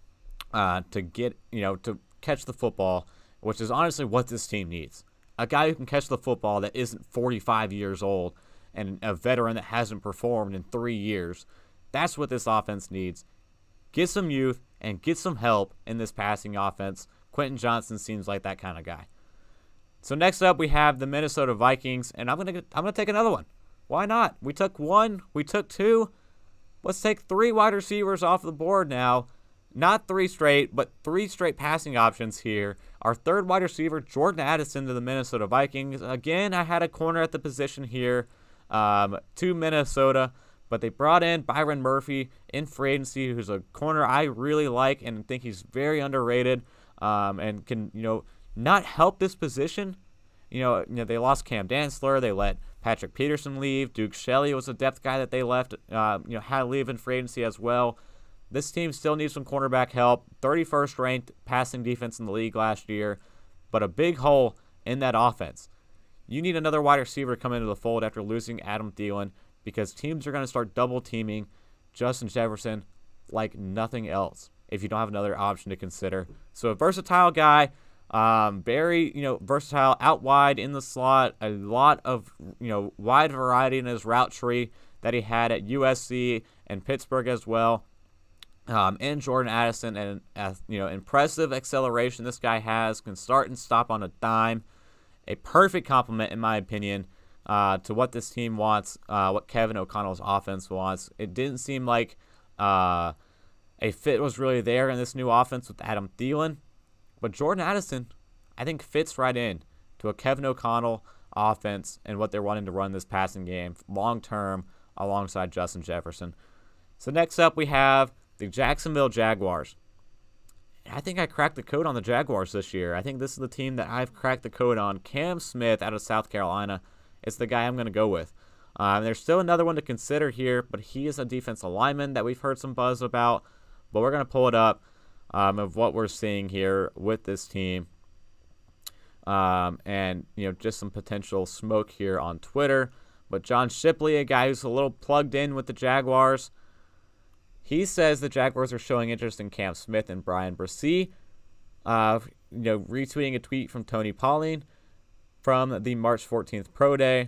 uh, to get, you know, to catch the football, which is honestly what this team needs. A guy who can catch the football that isn't forty-five years old and a veteran that hasn't performed in three years. That's what this offense needs. Get some youth and get some help in this passing offense. Quentin Johnston seems like that kind of guy. So next up we have the Minnesota Vikings, and I'm gonna I'm gonna take another one. Why not? We took one, we took two. Let's take three wide receivers off the board now. Not three straight, but three straight passing options here. Our third wide receiver, Jordan Addison, to the Minnesota Vikings. Again, I had a corner at the position here um, to Minnesota, but they brought in Byron Murphy in free agency, who's a corner I really like and think he's very underrated um, and can, you know, not help this position. You know, you know, they lost Cam Dantzler. They let Patrick Peterson leave. Duke Shelley was a depth guy that they left, uh, you know, had to leave in free agency as well. This team still needs some cornerback help. thirty-first ranked passing defense in the league last year, but a big hole in that offense. You need another wide receiver to come into the fold after losing Adam Thielen because teams are going to start double teaming Justin Jefferson like nothing else if you don't have another option to consider. So a versatile guy, um, very you know versatile out wide in the slot, a lot of you know wide variety in his route tree that he had at U S C and Pittsburgh as well. Um, and Jordan Addison, and uh, you know, impressive acceleration this guy has, can start and stop on a dime. A perfect complement, in my opinion, uh, to what this team wants, uh, what Kevin O'Connell's offense wants. It didn't seem like uh, a fit was really there in this new offense with Adam Thielen. But Jordan Addison, I think, fits right in to a Kevin O'Connell offense and what they're wanting to run this passing game long-term alongside Justin Jefferson. So next up we have the Jacksonville Jaguars. I think I cracked the code on the Jaguars this year. I think this is the team that I've cracked the code on. Cam Smith out of South Carolina is the guy I'm going to go with. Um, there's still another one to consider here, but he is a defensive lineman that we've heard some buzz about. But we're going to pull it up um, of what we're seeing here with this team. Um, and, you know, just some potential smoke here on Twitter. But John Shipley, a guy who's a little plugged in with the Jaguars, he says the Jaguars are showing interest in Cam Smith and Brian Bresee. Uh, you know, retweeting a tweet from Tony Pauline from the March fourteenth Pro Day.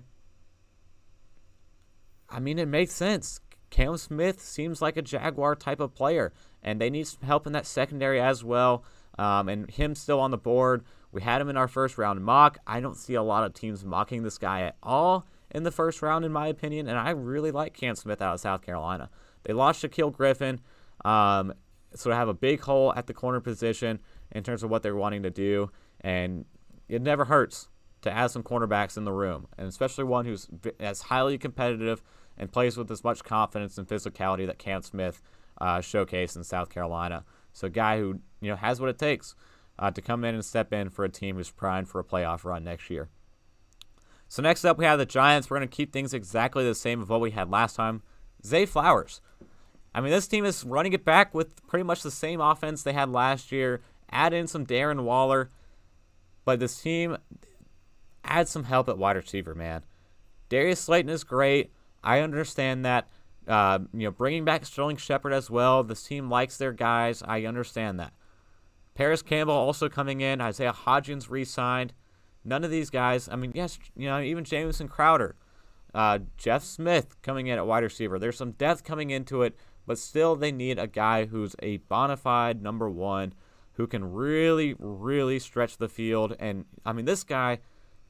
I mean, it makes sense. Cam Smith seems like a Jaguar type of player, and they need some help in that secondary as well. Um, and him still on the board. We had him in our first round mock. I don't see a lot of teams mocking this guy at all in the first round, in my opinion, and I really like Cam Smith out of South Carolina. They lost Shaquille Griffin, um, so they have a big hole at the corner position in terms of what they're wanting to do, and it never hurts to add some cornerbacks in the room, and especially one who's as highly competitive and plays with as much confidence and physicality that Cam Smith uh, showcased in South Carolina. So a guy who, you know, has what it takes uh, to come in and step in for a team who's primed for a playoff run next year. So next up we have the Giants. We're going to keep things exactly the same of what we had last time. Zay Flowers. I mean, this team is running it back with pretty much the same offense they had last year. Add in some Darren Waller. But this team adds some help at wide receiver, man. Darius Slayton is great. I understand that. Uh, you know, bringing back Sterling Shepard as well. This team likes their guys. I understand that. Paris Campbell also coming in. Isaiah Hodgins re-signed. None of these guys, I mean, yes, you know, even Jamison Crowder. Uh, Jeff Smith coming in at wide receiver. There's some depth coming into it, but still they need a guy who's a bona fide number one who can really, really stretch the field. And, I mean, this guy,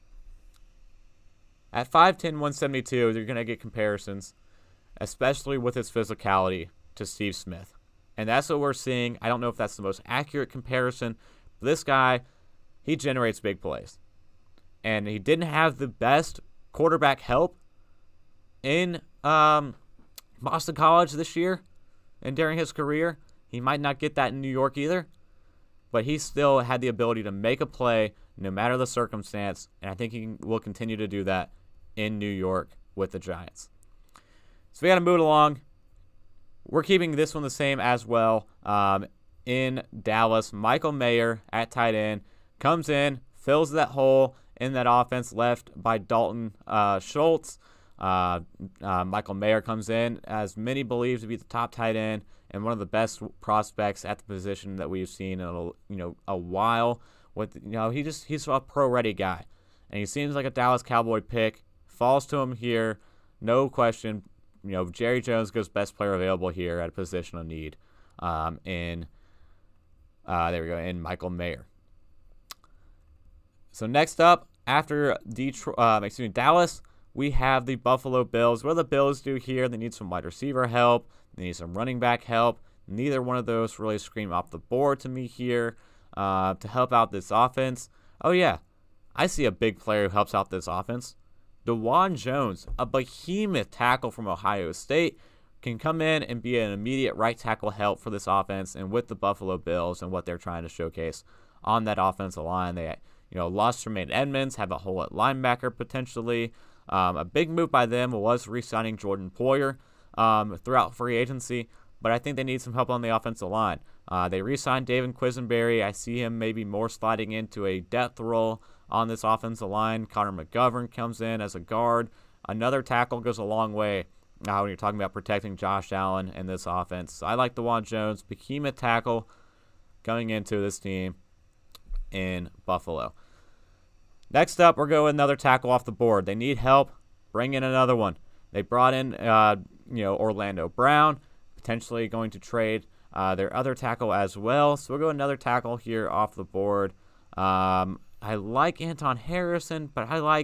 at five ten, one seventy-two, you're going to get comparisons, especially with his physicality, to Steve Smith. And that's what we're seeing. I don't know if that's the most accurate comparison, but this guy, he generates big plays. And he didn't have the best quarterback help in um, Boston College this year and during his career. He might not get that in New York either, but he still had the ability to make a play no matter the circumstance, and I think he will continue to do that in New York with the Giants. So we got to move along. We're keeping this one the same as well. Um, in Dallas, Michael Mayer at tight end comes in, fills that hole in that offense left by Dalton uh, Schultz. Uh, uh, Michael Mayer comes in, as many believe to be the top tight end and one of the best prospects at the position that we've seen in a, you know a while. With you know he just he's a pro-ready guy, and he seems like a Dallas Cowboy pick. Falls to him here, no question. You know Jerry Jones goes best player available here at a position of need. Um, in uh, there we go in Michael Mayer. So next up, after Detroit, uh, excuse me, Dallas, we have the Buffalo Bills. What do the Bills do here? They need some wide receiver help. They need some running back help. Neither one of those really scream off the board to me here uh, to help out this offense. Oh, yeah. I see a big player who helps out this offense. DeJuan Jones, a behemoth tackle from Ohio State, can come in and be an immediate right tackle help for this offense and with the Buffalo Bills and what they're trying to showcase on that offensive line. They you know, lost Tremaine Edmonds, have a hole at linebacker potentially. Um, a big move by them was re-signing Jordan Poyer um, throughout free agency, but I think they need some help on the offensive line. Uh, they re-signed David Quisenberry. I see him maybe more sliding into a depth role on this offensive line. Connor McGovern comes in as a guard. Another tackle goes a long way uh, when you're talking about protecting Josh Allen and this offense. So I like DeJuan Jones, behemoth tackle coming into this team in Buffalo. Next up, we're going another tackle off the board. They need help. Bring in another one. They brought in, uh, you know, Orlando Brown, potentially going to trade uh, their other tackle as well. So we'll go another tackle here off the board. Um, I like Anton Harrison, but I like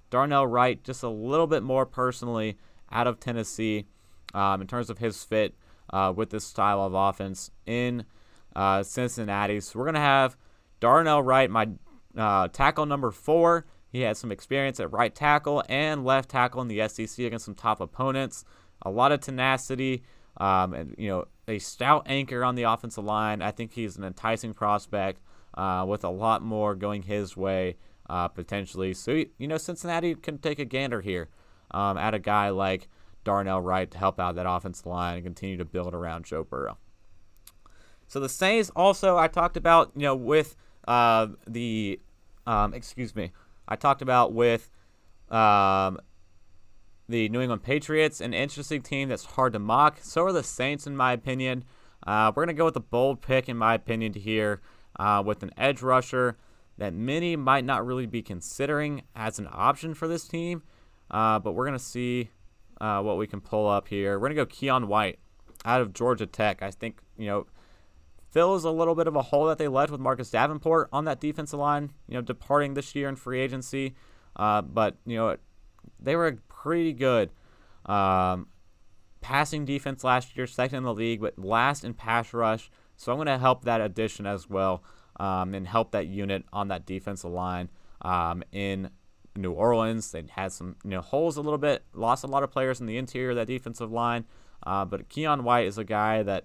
Darnell Wright just a little bit more personally out of Tennessee um, in terms of his fit uh, with this style of offense in uh, Cincinnati. So we're going to have Darnell Wright, my uh, tackle number four. He had some experience at right tackle and left tackle in the S E C against some top opponents. A lot of tenacity, um, and you know, a stout anchor on the offensive line. I think he's an enticing prospect uh, with a lot more going his way uh, potentially. So you know, Cincinnati can take a gander here um, at a guy like Darnell Wright to help out that offensive line and continue to build around Joe Burrow. So the Saints also, I talked about, you know, with uh, the, um, excuse me, I talked about with um, the New England Patriots, an interesting team that's hard to mock. So are the Saints, in my opinion. Uh, we're going to go with a bold pick, in my opinion, here uh, with an edge rusher that many might not really be considering as an option for this team. Uh, but we're going to see uh, what we can pull up here. We're going to go Keon White out of Georgia Tech. I think, you know, fills a little bit of a hole that they left with Marcus Davenport on that defensive line, you know, departing this year in free agency. Uh, but, you know, they were pretty good um, passing defense last year, second in the league, but last in pass rush. So I'm going to help that addition as well um, and help that unit on that defensive line um, in New Orleans. They had some, you know, holes a little bit, lost a lot of players in the interior of that defensive line. Uh, but Keon White is a guy that,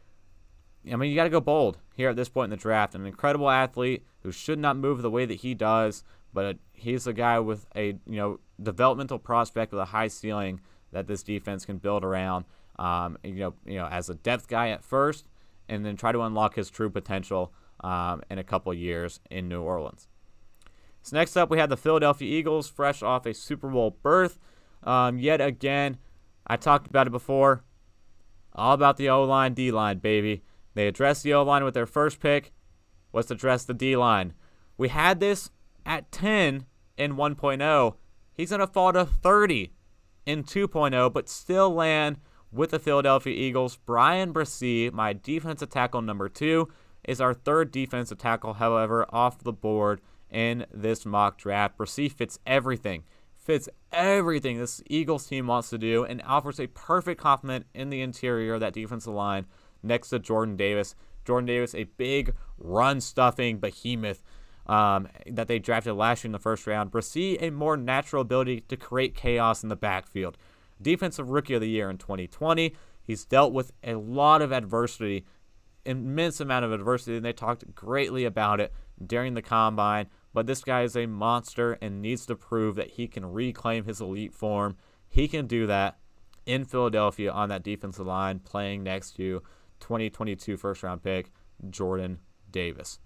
I mean, you got to go bold here at this point in the draft. An incredible athlete who should not move the way that he does, but he's a guy with a, you know, developmental prospect with a high ceiling that this defense can build around. Um, you know, you know, as a depth guy at first, and then try to unlock his true potential um, in a couple of years in New Orleans. So next up, we have the Philadelphia Eagles, fresh off a Super Bowl berth. Um, yet again, I talked about it before. All about the O-line, D-line, baby. They addressed the O-line with their first pick. Let's address the D-line. We had this at ten in one point oh. He's going to fall to thirty in two point oh, but still land with the Philadelphia Eagles. Bryan Bresee, my defensive tackle number two, is our third defensive tackle, however, off the board in this mock draft. Bresee fits everything. Fits everything this Eagles team wants to do and offers a perfect complement in the interior of that defensive line next to Jordan Davis. Jordan Davis, a big run-stuffing behemoth um, that they drafted last year in the first round. Bresee, a more natural ability to create chaos in the backfield. Defensive Rookie of the Year in twenty twenty. He's dealt with a lot of adversity, immense amount of adversity, and they talked greatly about it during the Combine. But this guy is a monster and needs to prove that he can reclaim his elite form. He can do that in Philadelphia on that defensive line, playing next to twenty twenty-two first-round pick Jordan Davis.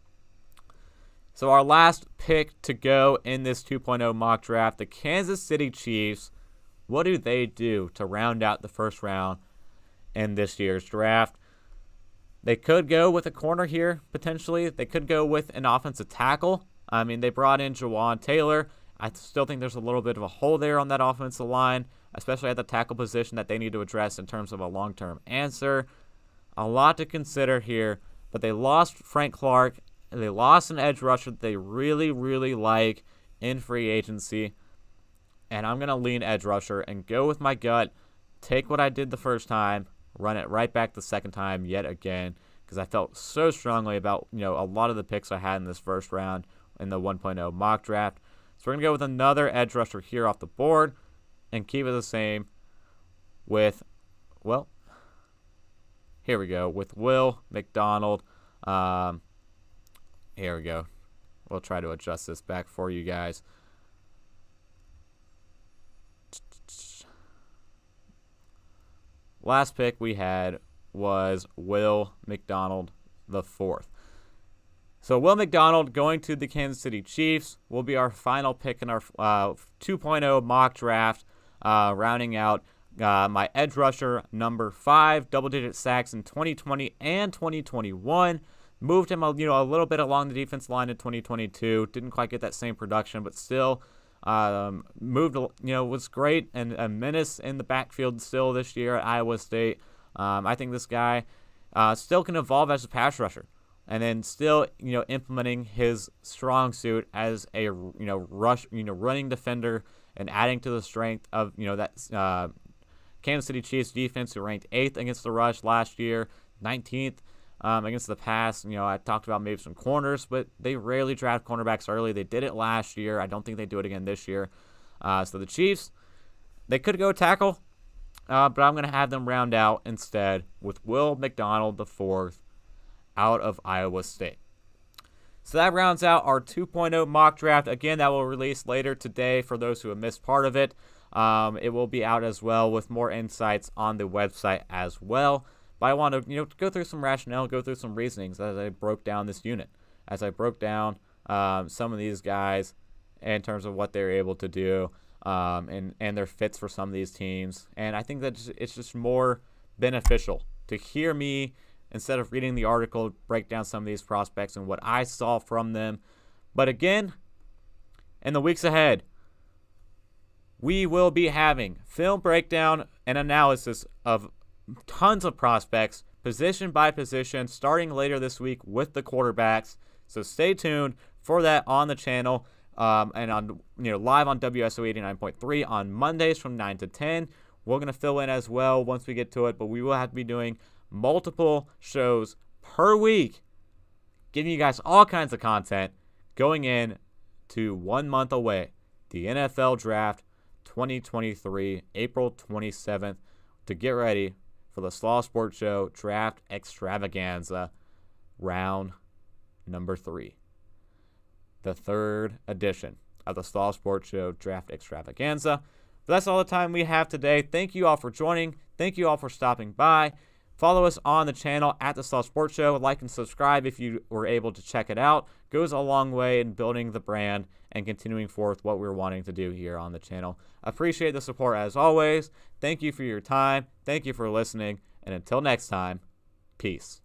So our last pick to go in this two point oh mock draft, the Kansas City Chiefs. What do they do to round out the first round in this year's draft? They could go with a corner here, potentially. They could go with an offensive tackle. I mean, they brought in Jawan Taylor. I still think there's a little bit of a hole there on that offensive line, especially at the tackle position that they need to address in terms of a long-term answer. A lot to consider here, but they lost Frank Clark. They lost an edge rusher that they really, really like in free agency. And I'm going to lean edge rusher and go with my gut, take what I did the first time, run it right back the second time yet again, because I felt so strongly about, you know, a lot of the picks I had in this first round in the one point oh mock draft. So we're going to go with another edge rusher here off the board and keep it the same with, well, here we go, with Will McDonald. Um, here we go. We'll try to adjust this back for you guys. Last pick we had was Will McDonald the fourth. So Will McDonald going to the Kansas City Chiefs will be our final pick in our uh, two point oh mock draft, uh, rounding out uh, my edge rusher number five, double-digit sacks in twenty twenty and twenty twenty-one. Moved him, you know, a little bit along the defense line in twenty twenty-two. Didn't quite get that same production, but still um, moved, you know, was great and a menace in the backfield still this year at Iowa State. Um, I think this guy uh, still can evolve as a pass rusher. And then still, you know, implementing his strong suit as a, you know, rush, you know, running defender and adding to the strength of, you know, that uh, Kansas City Chiefs defense, who ranked eighth against the rush last year, nineteenth um, against the pass. You know, I talked about maybe some corners, but they rarely draft cornerbacks early. They did it last year. I don't think they do it again this year. Uh, so the Chiefs, they could go tackle, uh, but I'm going to have them round out instead with Will McDonald the fourth out of Iowa State. So that rounds out our two point oh mock draft. Again, that will release later today for those who have missed part of it. Um, it will be out as well with more insights on the website as well. But I want to, you know, go through some rationale, go through some reasonings as I broke down this unit, as I broke down um, some of these guys in terms of what they're able to do um, and and their fits for some of these teams. And I think that it's just more beneficial to hear me, instead of reading the article, break down some of these prospects and what I saw from them. But again, in the weeks ahead, we will be having film breakdown and analysis of tons of prospects, position by position, starting later this week with the quarterbacks. So stay tuned for that on the channel um, and on you know live on W S O eighty-nine point three on Mondays from nine to ten. We're going to fill in as well once we get to it, but we will have to be doing multiple shows per week, giving you guys all kinds of content going in to one month away, the N F L Draft twenty twenty-three, April twenty-seventh, to get ready for the Slaw Sports Show Draft Extravaganza, round number three. The third edition of the Slaw Sports Show Draft Extravaganza. But that's all the time we have today. Thank you all for joining. Thank you all for stopping by. Follow us on the channel at the Slaw Sports Show. Like and subscribe if you were able to check it out. Goes a long way in building the brand and continuing forth what we're wanting to do here on the channel. Appreciate the support as always. Thank you for your time. Thank you for listening. And until next time, peace.